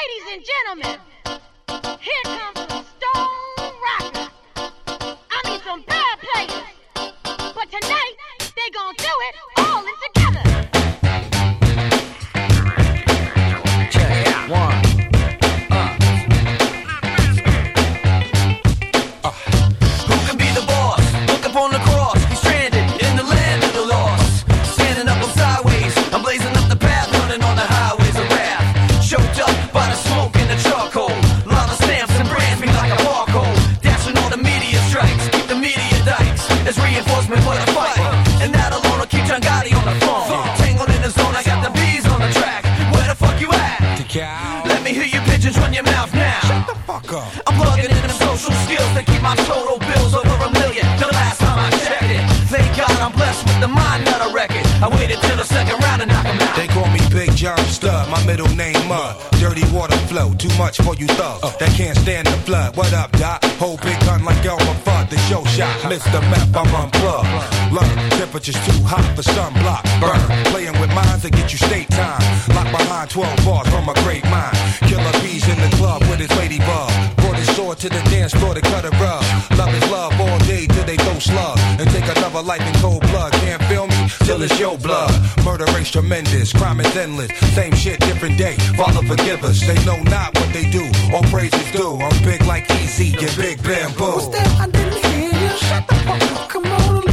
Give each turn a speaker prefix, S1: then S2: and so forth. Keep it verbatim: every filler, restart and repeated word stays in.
S1: Ladies and gentlemen, here comes some stone rockers. I mean some bad players. But tonight, they gonna do it all in together.
S2: Check it out. One. Uh. Uh. Who can be the boss? Look up on the cross. He's stranded in the land of the lost. Standing up on sideways. I'm blazing up the path, running on the highways of wrath. Choked up by the smoke and the charcoal. Lot of stamps and brands me like a barcode. Dashing all the media strikes. Keep the media dikes. As reinforcement for the fight. And that alone will keep John Gotti on the phone. Tangled in the zone, I got the bees on the track. Where the fuck you at? Let me hear your pigeons run your mouth now.
S3: Shut the fuck up.
S2: I'm plugging in them social skills that keep my total bills over a million. The last time I checked it. Thank God I'm blessed with the mind that I record. I waited till the second round and knock 'em out.
S3: They call me Big John Stud, my middle name Mud. Dirty water flow, too much for you thugs uh. that can't stand the flood. What up, Doc? Whole big gun like Elmer Fudd, the show shot. Mister Meth, I'm unplugged. Learn, temperature's too hot for sunblock. Burn, playing with minds that get you state time. Locked behind twelve bars from a great mind. Killer bees in the club with his ladybug. Brought his sword to the dance floor to cut a rug. Love is love all day till they throw slug. And take another life in cold blood. Can't feel me till it's your blood. Murder rate's tremendous, crime is endless. Same shit, different day. Father forgive us. They know not what they do. All praises due. I'm big like Easy, get big bamboo.
S4: What's that? I didn't hear you. Shut the fuck up. Come on.